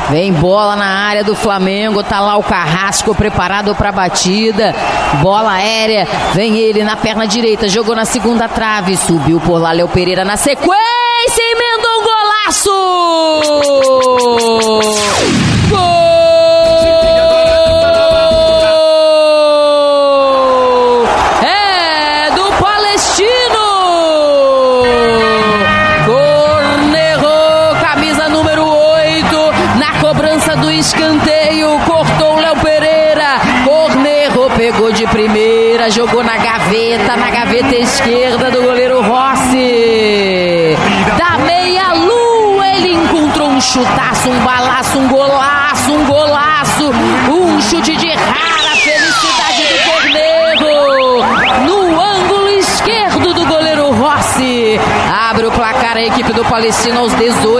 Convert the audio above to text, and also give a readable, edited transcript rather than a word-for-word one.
Vem bola na área do Flamengo, tá lá o Carrasco preparado pra batida. Bola aérea, vem ele na perna direita, jogou na segunda trave, subiu por lá Léo Pereira na sequência, emendou um golaço! Gol! É do Palestino! Cornerou, camisa número 8, na cobrança do escanteio, cortou o Léo Pereira, Cornerou, pegou de primeira, jogou na gaveta esquerda do goleiro Rossi. Da meia-lua ele encontrou um chutaço, um balaço, um golaço, um chute de rara felicidade do Corneiro, no ângulo esquerdo do goleiro Rossi. Abre o placar a equipe do Palestino aos 18.